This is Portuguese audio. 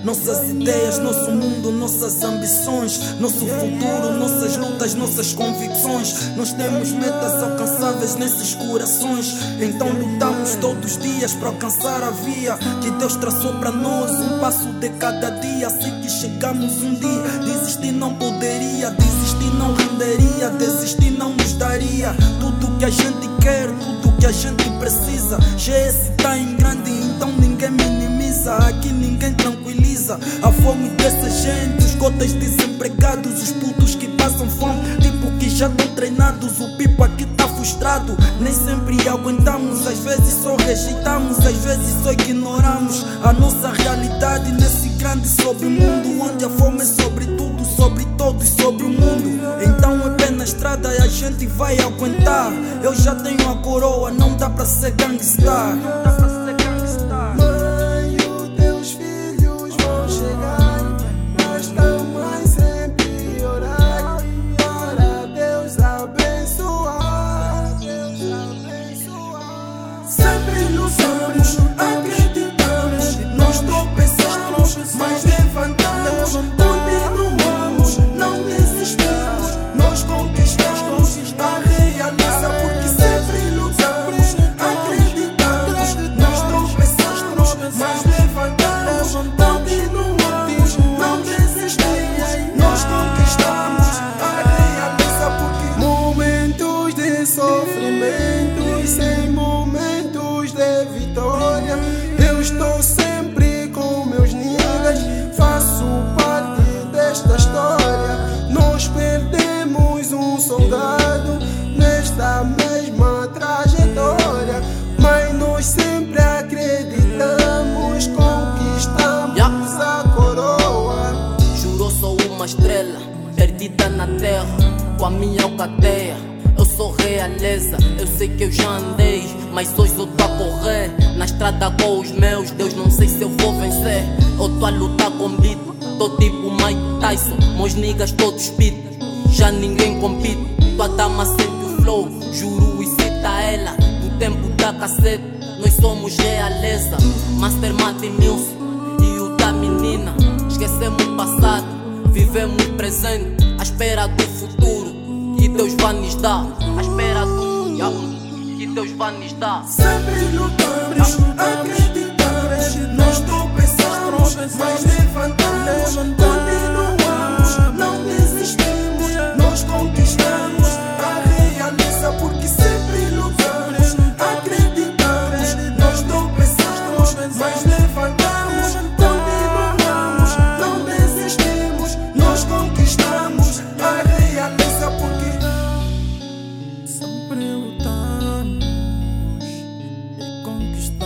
nossas ideias, nosso mundo, nossas ambições, nosso futuro, nossas lutas, nossas convicções. Nós temos metas alcançáveis nesses corações, então lutamos todos os dias para alcançar a via que Deus traçou para nós, um passo de cada dia. Assim que chegamos um dia, desistir não poderia, desistir não renderia, desistir não nos daria tudo que a gente quer, tudo que a gente precisa. GS tá em grande, então ninguém minimiza, aqui ninguém tranquiliza a fome dessa gente, os cotas desempregados, os putos que passam fome, tipo que já estão treinados. O pipo aqui tá frustrado, nem sempre aguentamos, às vezes só rejeitamos, às vezes só ignoramos a nossa realidade nesse grande sobremundo, onde a fome é sobre tudo, sobre todos, sobre o mundo. Então é pé na estrada e a gente vai aguentar. Eu já tenho a coroa, não dá pra ser gangstar. Mãe, os teus filhos vão chegar, mas também sempre orar para Deus abençoar. Sempre lutamos, acreditamos, nós tropeçamos, mas levantamos, continuamos, não desistimos, nós conquistamos a realeza, porque sempre lutamos, acreditamos, nós tropeçamos, mas levantamos, continuamos, não desistimos, nós conquistamos a realeza, porque momentos de sofrimento e sem momentos de vitória, eu estou sempre com meus niggas, faço parte desta história. Nós perdemos um soldado nesta mesma trajetória, mas nós sempre acreditamos, conquistamos a coroa. Jurou sou uma estrela perdida na terra, com a minha alcateia. Eu sou realeza, eu sei que eu já andei, mas hoje eu tô a correr na estrada com os meus. Deus, não sei se eu vou vencer. Eu tô a lutar com beat, tô tipo Mike Tyson, meus niggas todos speed, já ninguém compete. Tua dama sente o flow, juro e cita ela, no tempo da cassete. Nós somos realeza, Master Mate Music e o da menina. Esquecemos o passado, vivemos o presente, à espera do futuro que Deus vai nos dar, à espera do que Deus vai nos dar. Sempre lutamos, acreditamos, nós tropeçamos, mas levantamos, continuamos, não desistimos, nós conquistamos a realeza, porque sempre lutamos, acreditamos, nós tropeçamos, mas levantamos, continuamos, não desistimos, nós conquistamos a realeza, porque sempre lutamos e conquistamos.